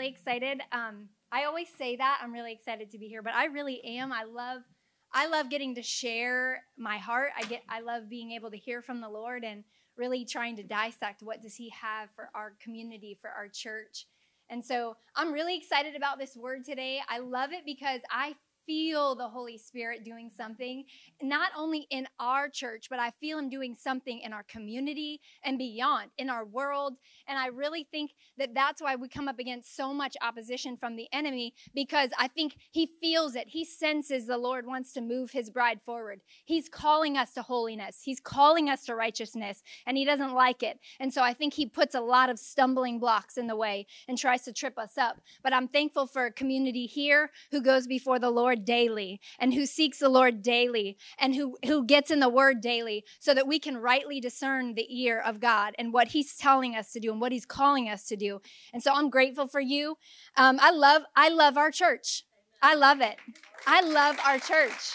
really excited. I always say that I'm really excited to be here, but I really am. I love getting to share my heart. I love being able to hear from the Lord and really trying to dissect what does he have for our community, for our church. And so I'm really excited about this word today. I love it because I feel the Holy Spirit doing something, not only in our church, but I feel him doing something in our community and beyond, in our world. And I really think that that's why we come up against so much opposition from the enemy, because I think he feels it. He senses the Lord wants to move his bride forward. He's calling us to holiness. He's calling us to righteousness, and he doesn't like it. And so I think he puts a lot of stumbling blocks in the way and tries to trip us up. But I'm thankful for a community here who goes before the Lord daily and who seeks the Lord daily and who gets in the word daily so that we can rightly discern the ear of God and what he's telling us to do and what he's calling us to do. And so I'm grateful for you. I love our church. I love it. I love our church.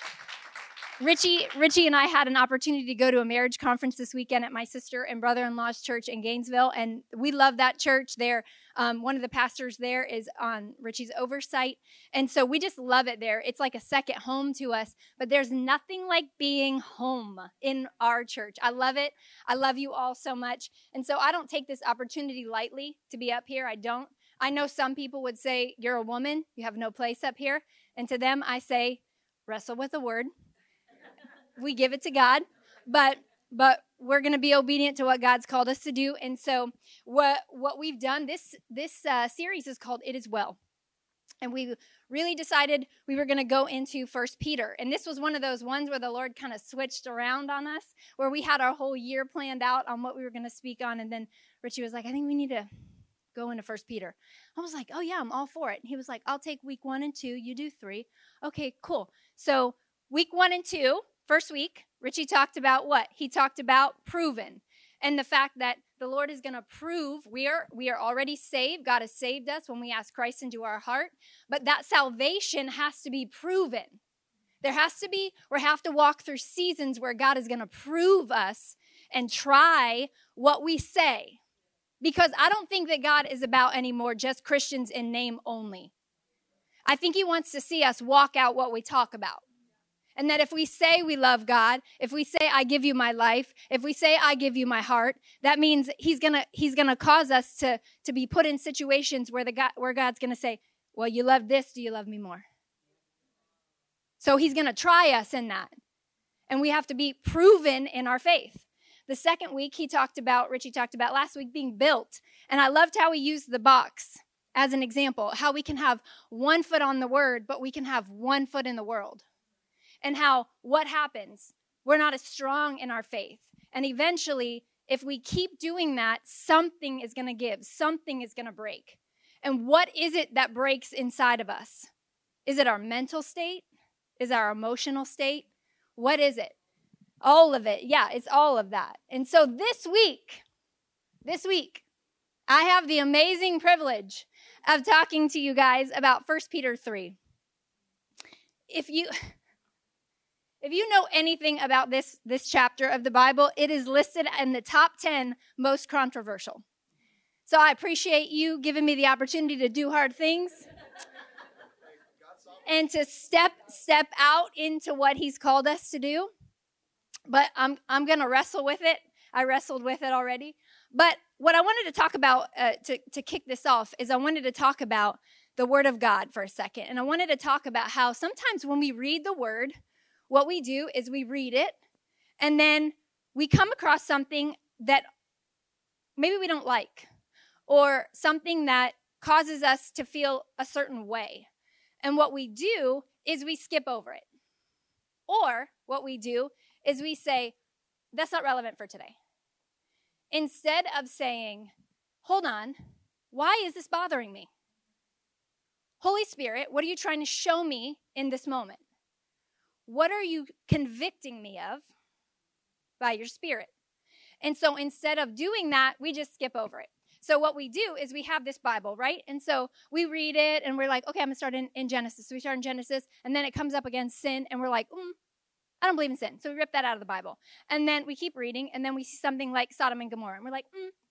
Richie and I had an opportunity to go to a marriage conference this weekend at my sister and brother-in-law's church in Gainesville, and we love that church. There, one of the pastors there is on Richie's oversight, and so we just love it there. It's like a second home to us, but there's nothing like being home in our church. I love it. I love you all so much, and so I don't take this opportunity lightly to be up here. I don't. I know some people would say, you're a woman, you have no place up here, and to them I say, wrestle with the word. We give it to God, but we're going to be obedient to what God's called us to do. And so what we've done, this series is called It Is Well. And we really decided we were going to go into 1 Peter. And this was one of those ones where the Lord kind of switched around on us, where we had our whole year planned out on what we were going to speak on. And then Richie was like, I think we need to go into 1 Peter. I was like, oh yeah, I'm all for it. And he was like, I'll take week 1 and 2. You do 3. Okay, cool. So week 1 and 2, first week, Richie talked about what? He talked about proven and the fact that the Lord is going to prove we are already saved. God has saved us when we ask Christ into our heart, but that salvation has to be proven. We have to walk through seasons where God is going to prove us and try what we say, because I don't think that God is about anymore just Christians in name only. I think he wants to see us walk out what we talk about. And that if we say we love God, if we say I give you my life, if we say I give you my heart, that means he's gonna cause us to be put in situations where God's gonna say, well, you love this, do you love me more? So he's gonna try us in that. And we have to be proven in our faith. The second week Richie talked about last week being built. And I loved how he used the box as an example, how we can have one foot on the word, but we can have one foot in the world. And how what happens? We're not as strong in our faith. And eventually, if we keep doing that, something is going to give. Something is going to break. And what is it that breaks inside of us? Is it our mental state? Is it our emotional state? What is it? All of it. Yeah, it's all of that. And so this week, I have the amazing privilege of talking to you guys about 1 Peter 3. If you know anything about this chapter of the Bible, it is listed in the top 10 most controversial. So I appreciate you giving me the opportunity to do hard things and to step out into what he's called us to do. But I'm going to wrestle with it. I wrestled with it already. But what I wanted to talk about to kick this off is I wanted to talk about the Word of God for a second. And I wanted to talk about how sometimes when we read the Word, what we do is we read it, and then we come across something that maybe we don't like, or something that causes us to feel a certain way. And what we do is we skip over it. Or what we do is we say, that's not relevant for today. Instead of saying, hold on, why is this bothering me? Holy Spirit, what are you trying to show me in this moment? What are you convicting me of by your Spirit? And so instead of doing that, we just skip over it. So what we do is we have this Bible, right? And so we read it and we're like, okay, I'm going to start in Genesis. So we start in Genesis, and then it comes up against sin, and we're like, I don't believe in sin. So we rip that out of the Bible. And then we keep reading, and then we see something like Sodom and Gomorrah, and we're like,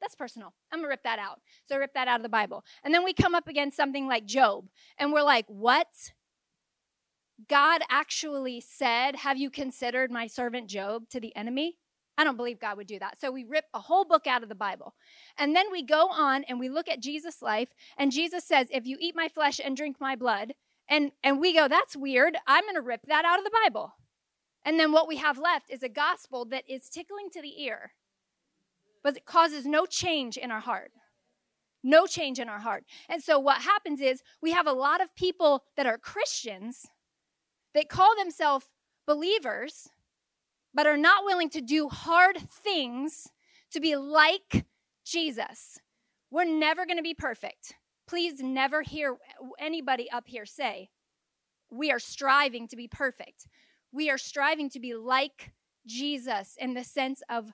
That's personal. I'm going to rip that out. So I rip that out of the Bible. And then we come up against something like Job. And we're like, what? God actually said, have you considered my servant Job to the enemy? I don't believe God would do that. So we rip a whole book out of the Bible. And then we go on and we look at Jesus' life. And Jesus says, if you eat my flesh and drink my blood, and we go, that's weird. I'm going to rip that out of the Bible. And then what we have left is a gospel that is tickling to the ear, but it causes no change in our heart. No change in our heart. And so what happens is we have a lot of people that are Christians that call themselves believers, but are not willing to do hard things to be like Jesus. We're never going to be perfect. Please never hear anybody up here say, we are striving to be perfect. We are striving to be like Jesus in the sense of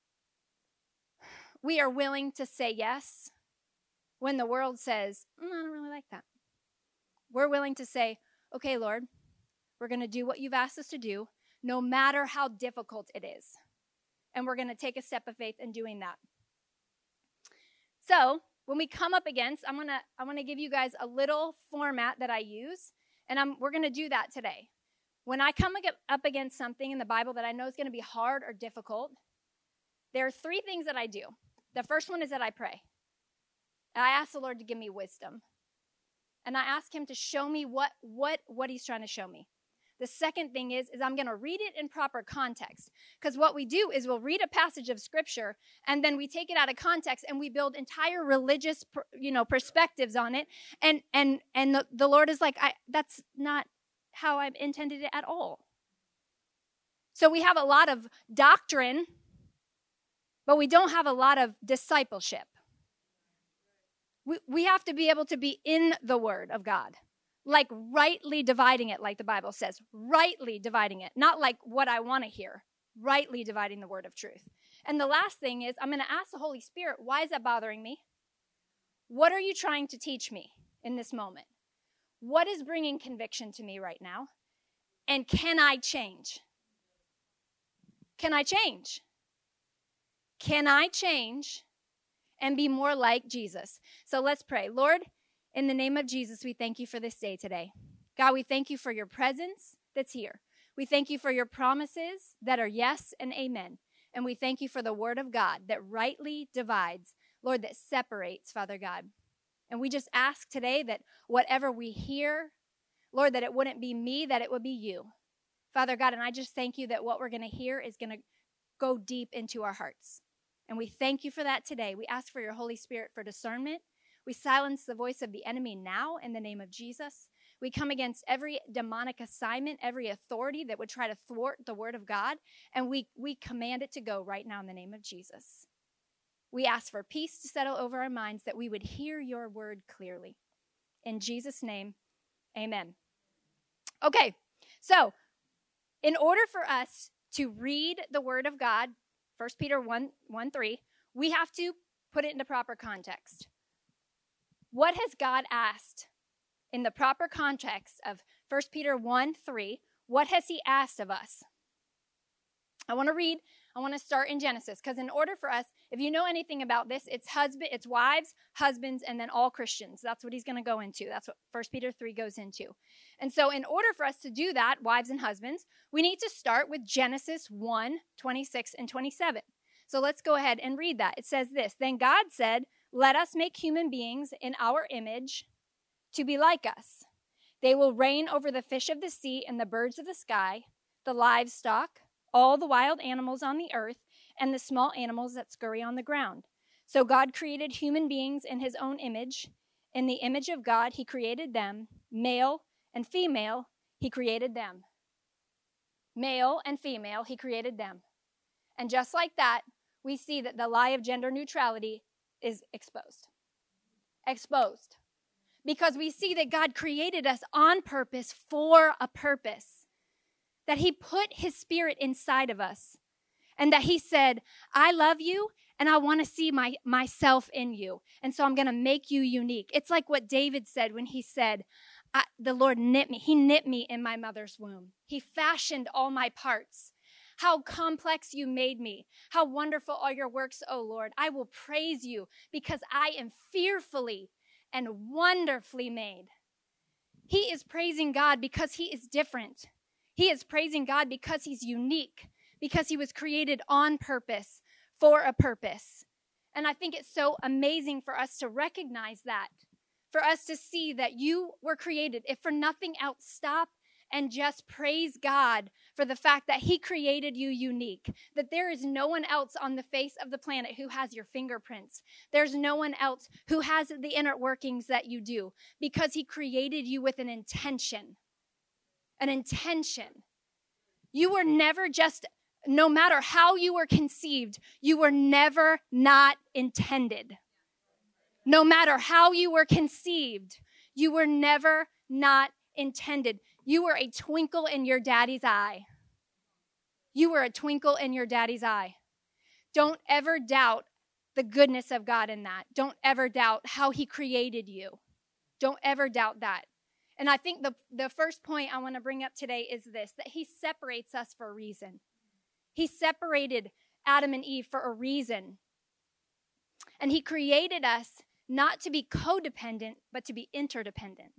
we are willing to say yes when the world says, I don't really like that. We're willing to say, okay, Lord, we're going to do what you've asked us to do, no matter how difficult it is. And we're going to take a step of faith in doing that. So when we come up against, I want to give you guys a little format that I use, and we're going to do that today. When I come up against something in the Bible that I know is going to be hard or difficult, there are 3 things that I do. The first one is that I pray. And I ask the Lord to give me wisdom. And I ask him to show me what he's trying to show me. The second thing is I'm going to read it in proper context. Because what we do is we'll read a passage of Scripture, and then we take it out of context, and we build entire religious, perspectives on it. And the Lord is like, that's not how I've intended it at all. So we have a lot of doctrine, but we don't have a lot of discipleship. We have to be able to be in the Word of God. Like rightly dividing it, like the Bible says. Rightly dividing it. Not like what I want to hear. Rightly dividing the word of truth. And the last thing is, I'm going to ask the Holy Spirit, why is that bothering me? What are you trying to teach me in this moment? What is bringing conviction to me right now? And can I change? Can I change? Can I change and be more like Jesus? So let's pray. Lord, in the name of Jesus, we thank you for this day today. God, we thank you for your presence that's here. We thank you for your promises that are yes and amen. And we thank you for the word of God that rightly divides, Lord, that separates, Father God. And we just ask today that whatever we hear, Lord, that it wouldn't be me, that it would be you. Father God, and I just thank you that what we're going to hear is going to go deep into our hearts. And we thank you for that today. We ask for your Holy Spirit for discernment. We silence the voice of the enemy now in the name of Jesus. We come against every demonic assignment, every authority that would try to thwart the word of God, and we command it to go right now in the name of Jesus. We ask for peace to settle over our minds, that we would hear your word clearly. In Jesus' name, amen. Okay, so in order for us to read the word of God, 1 Peter 1:3, we have to put it into proper context. What has God asked in the proper context of 1 Peter 1:3? What has he asked of us? I want to start in Genesis, because in order for us, if you know anything about this, it's wives, husbands, and then all Christians. That's what he's going to go into. That's what 1 Peter 3 goes into. And so in order for us to do that, wives and husbands, we need to start with Genesis 1:26 and 27. So let's go ahead and read that. It says this: Then God said, let us make human beings in our image to be like us. They will reign over the fish of the sea and the birds of the sky, the livestock, all the wild animals on the earth, and the small animals that scurry on the ground. So God created human beings in his own image. In the image of God, he created them. Male and female, he created them. Male and female, he created them. And just like that, we see that the lie of gender neutrality is exposed. Exposed. Because we see that God created us on purpose for a purpose. That he put his spirit inside of us. And that he said, I love you and I want to see myself in you. And so I'm going to make you unique. It's like what David said when he said, the Lord knit me. He knit me in my mother's womb. He fashioned all my parts. How complex you made me. How wonderful are your works, O Lord. I will praise you because I am fearfully and wonderfully made. He is praising God because he is different. He is praising God because he's unique, because he was created on purpose, for a purpose. And I think it's so amazing for us to recognize that, for us to see that you were created. If for nothing else, stop and just praise God for the fact that he created you unique, that there is no one else on the face of the planet who has your fingerprints. There's no one else who has the inner workings that you do, because he created you with an intention. An intention. You were never just, no matter how you were conceived, you were never not intended. No matter how you were conceived, you were never not intended. You were a twinkle in your daddy's eye. You were a twinkle in your daddy's eye. Don't ever doubt the goodness of God in that. Don't ever doubt how he created you. Don't ever doubt that. And I think the first point I want to bring up today is this, that he separates us for a reason. He separated Adam and Eve for a reason. And he created us not to be codependent, but to be interdependent.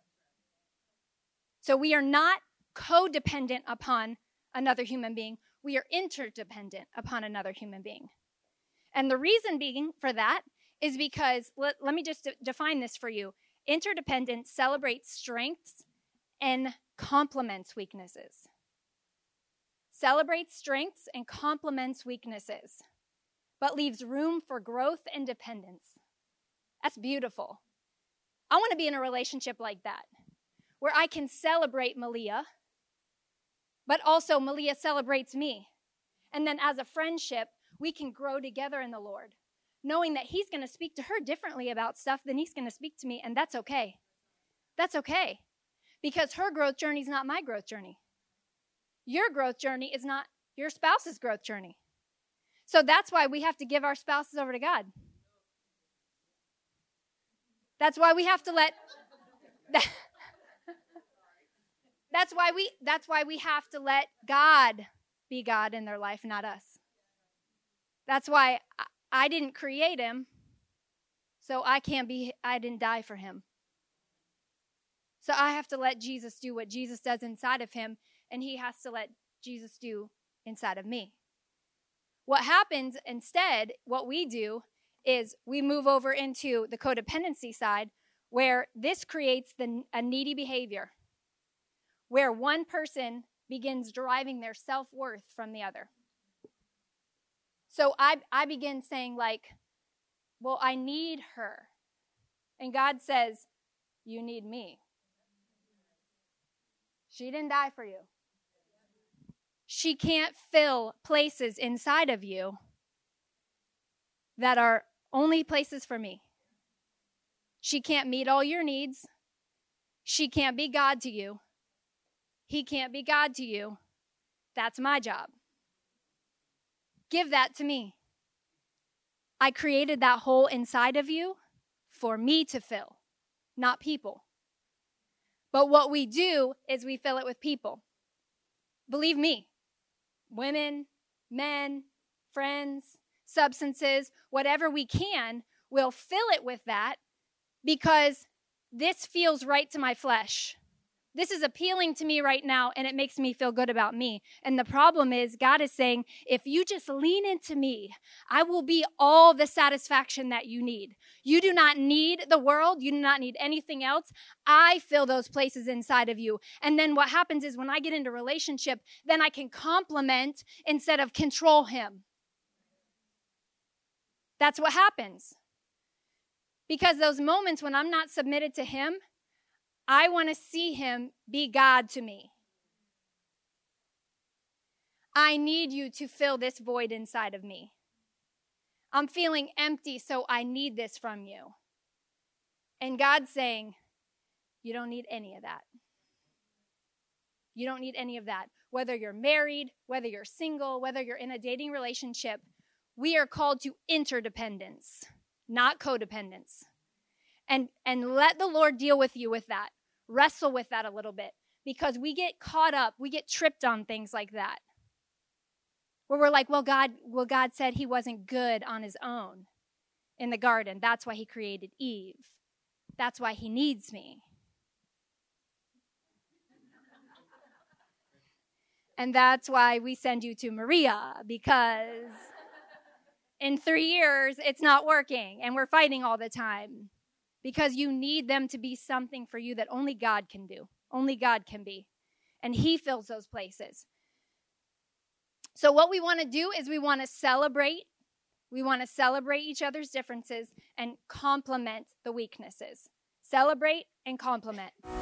So we are not codependent upon another human being. We are interdependent upon another human being. And the reason being for that is because, let me just define this for you. Interdependence celebrates strengths and complements weaknesses. Celebrates strengths and complements weaknesses, but leaves room for growth and dependence. That's beautiful. I want to be in a relationship like that, where I can celebrate Malia, but also Malia celebrates me. And then as a friendship, we can grow together in the Lord, knowing that he's going to speak to her differently about stuff than he's going to speak to me, and that's okay. That's okay, because her growth journey is not my growth journey. Your growth journey is not your spouse's growth journey. So that's why we have to give our spouses over to God. That's why we have to let That's why we have to let God be God in their life, not us. That's why I didn't create him, so I didn't die for him. So I have to let Jesus do what Jesus does inside of him, and he has to let Jesus do inside of me. What happens instead, what we do, is we move over into the codependency side, where this creates a needy behavior, where one person begins deriving their self-worth from the other. So I begin saying like, well, I need her. And God says, you need me. She didn't die for you. She can't fill places inside of you that are only places for me. She can't meet all your needs. She can't be God to you. He can't be God to you. That's my job. Give that to me. I created that hole inside of you for me to fill, not people. But what we do is we fill it with people. Believe me, women, men, friends, substances, whatever we can, we'll fill it with that because this feels right to my flesh. This is appealing to me right now, and it makes me feel good about me. And the problem is, God is saying, if you just lean into me, I will be all the satisfaction that you need. You do not need the world. You do not need anything else. I fill those places inside of you. And then what happens is when I get into relationship, then I can complement instead of control him. That's what happens. Because those moments when I'm not submitted to him, I want to see him be God to me. I need you to fill this void inside of me. I'm feeling empty, so I need this from you. And God's saying, you don't need any of that. You don't need any of that. Whether you're married, whether you're single, whether you're in a dating relationship, we are called to interdependence, not codependence. And let the Lord deal with you with that. Wrestle with that a little bit, because we get caught up, we get tripped on things like that. Where we're like, well, God said he wasn't good on his own in the garden. That's why he created Eve. That's why he needs me. And that's why we send you to Maria, because in 3 years, it's not working, and we're fighting all the time. Because you need them to be something for you that only God can do. Only God can be. And he fills those places. So what we want to do is we want to celebrate. We want to celebrate each other's differences and complement the weaknesses. Celebrate and complement.